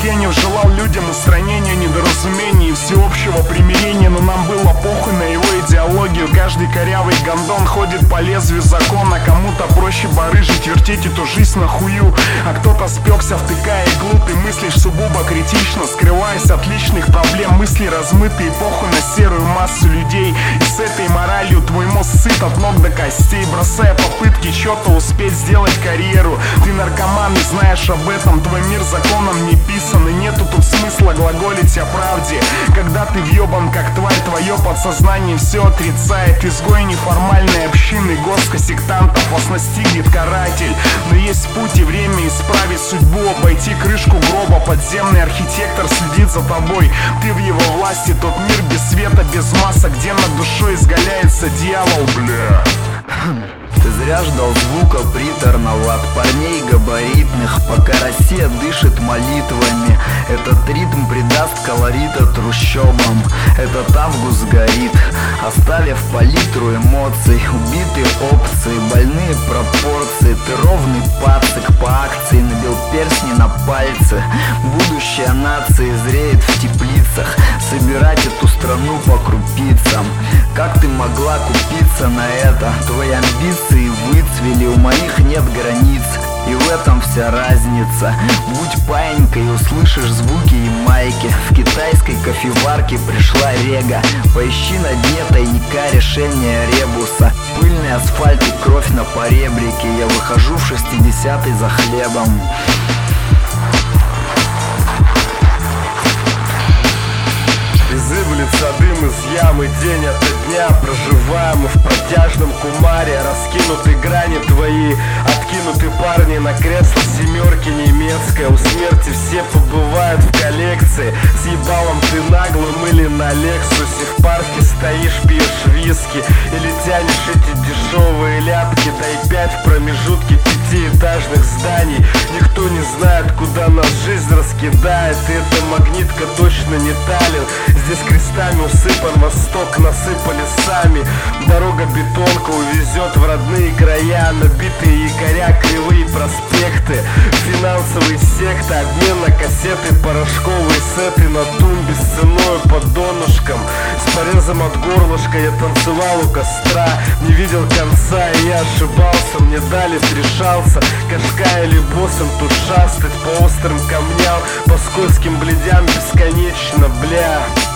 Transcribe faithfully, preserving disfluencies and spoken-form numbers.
Тургенев желал людям устранения недоразумений и всеобщего примирения, но нам было похуй на его идеологию. Каждый корявый гондон ходит по лезвию закона. Кому-то проще барыжить, вертеть эту жизнь на хую, а кто-то спекся, втыкая иглу. Ты мыслишь сугубо критично, скрываясь от личных проблем. Мысли размытые, похуй на серую массу людей. И с этой моралью твой мозг сыт от ног до костей, бросая попытки что-то успеть сделать карьеру. Ты наркоман и знаешь об этом, твой мир законом не писан, и нету тут смысла глаголить о правде. Когда ты въебан как тварь, твое подсознание все отрицает. Изгой неформальной общины, горстка сектантов, вас настигнет каратель. Но есть путь и время исправить судьбу, обойти крышку гроба. Подземный архитектор следит за тобой, ты в его власти. Тот мир без света, без масок, где над душой изгаляется дьявол, бля. Ты зря ждал звука приторного от парней габаритных, пока Россия дышит молитвами. Этот ритм придаст колорита трущобам. Этот август горит, оставив палитру эмоций. Убитые опции, больные пропорции. Ты ровный пацик по акции, набил перстни на пальцы. Будущее нации зреет в теплицах. Собирать эту страну по крупицам. Как ты могла купиться на это? Твои амбиции выцвели, у моих нет границ. И в этом вся разница. Будь паинькой, услышишь звуки ямайки. В китайской кофеварке пришла рега. Поищи на дне тайника решение ребуса. Пыльный асфальт и кровь на поребрике. Я выхожу в шестидесятый за хлебом. Изыблется дым из ямы день ото дня. Проживаем мы в протяжном кумаре. Раскинуты грани твои, откинуты парни на кресло семерки немецкой. У смерти все побывают в коллекции. С ебалом ты наглым или на Лексусе. В парке стоишь, пьешь виски или тянешь эти дешевые ляпки. Дай пять в промежутке пятиэтажных зданий. Никто не знает, куда нас жизнь раскидает. И эта магнитка точно не Таллин. Здесь крестами усыпан восток, насыпали сами. Дорога бетонка увезет в родные края. Набитые якоря, кривые проспекты. Финансовые секты, обмен на кассеты. Порошковые сеты на тумбе с ценою по донышкам. С порезом от горлышка я танцевал у костра. Не видел конца, и я ошибался. Мне дали три шанса, кашка или боссом тут шастать. По острым камням, по скользким бледям бесконечно, бля.